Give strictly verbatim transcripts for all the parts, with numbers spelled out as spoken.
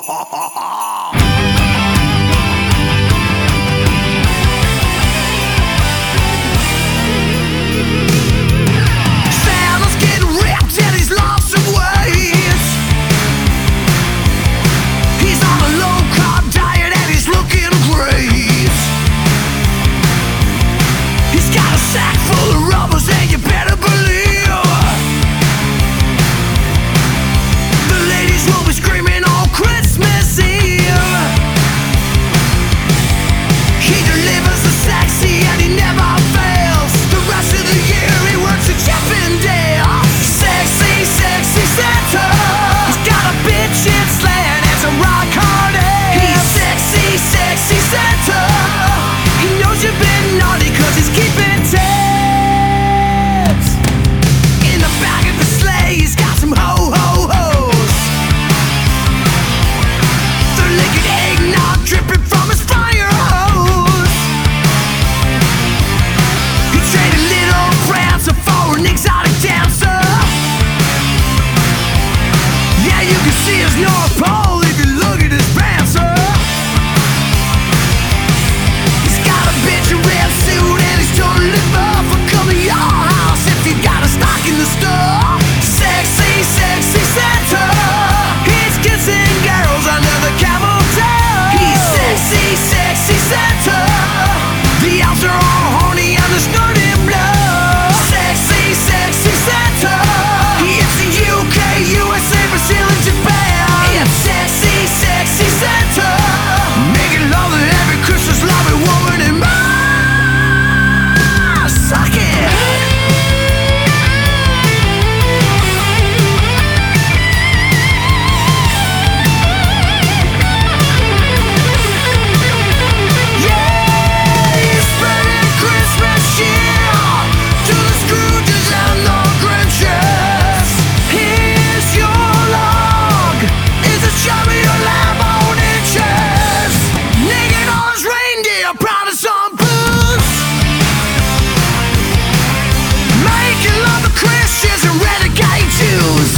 Santa's getting ripped and he's lost some weight. He's on a low-carb diet and he's looking great. He's got a sack full of rubbers and you better believe the ladies will be screaming on Christmas Eve. He delivers the sexy and he never fails. The rest of the year he works at Chippendale. Sexy, sexy Santa. He's got a bitch in slant and some rock hard ass. He's sexy, sexy Santa. He knows you've been naughty cause he's keeping tabs. In the back of the sleigh he's got some ho-ho-hos. They're licking eggnog dripping from his fire hose. He traded little Prancer for an exotic dancer. Yeah, you can see his North Pole if you look at his prancer. He's got a bitch in red suit and he's totally buff for coming to your house if you got a stock in the store. Sexy, sexy Santa. He's kissing girls under the camel toe. He's sexy, sexy Santa. The elves are all horny and they're snorting blood. Sexy, sexy Santa. He hits the U K, U S A, Brazil and Japan. It's sexy, sexy Santa. Making love to every Christmas loving woman in my suck it. Yeah, he's spreading Christmas cheer to the Scrooges and the Grinches. Here's your log. Is it chubby or lamb on inches? Naked on his reindeer, proud of some booze. Making love to Christians and renegade Jews.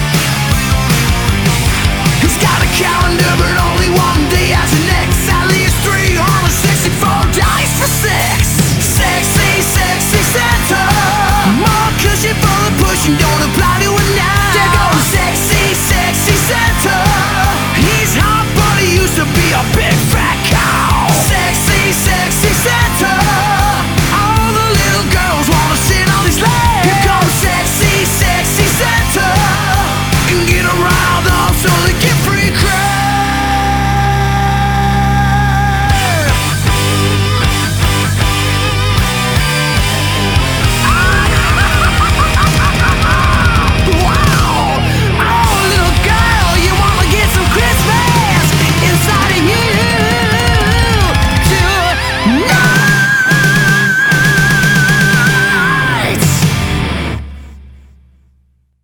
He's got a calendar but only one day has an X. At least three hundred sixty-four dice for six. Sexy, sexy Santa. More cushion for the pushing, don't